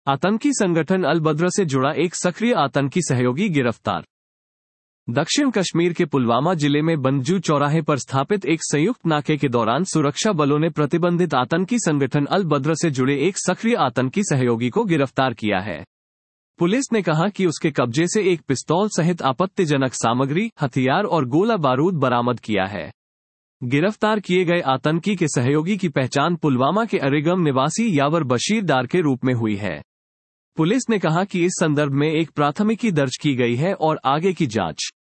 आतंकी संगठन अल बद्र से जुड़ा एक सक्रिय आतंकी सहयोगी गिरफ्तार। दक्षिण कश्मीर के पुलवामा जिले में बंजू चौराहे पर स्थापित एक संयुक्त नाके के दौरान सुरक्षा बलों ने प्रतिबंधित आतंकी संगठन अल बद्र से जुड़े एक सक्रिय आतंकी सहयोगी को गिरफ्तार किया है। पुलिस ने कहा कि उसके कब्जे से एक पिस्तौल सहित आपत्तिजनक सामग्री, हथियार और गोला बारूद बरामद किया है। गिरफ्तार किए गए आतंकी के सहयोगी की पहचान पुलवामा के अरेगम निवासी यावर बशीर डार के रूप में हुई है। पुलिस ने कहा कि इस संदर्भ में एक प्राथमिकी दर्ज की गई है और आगे की जांच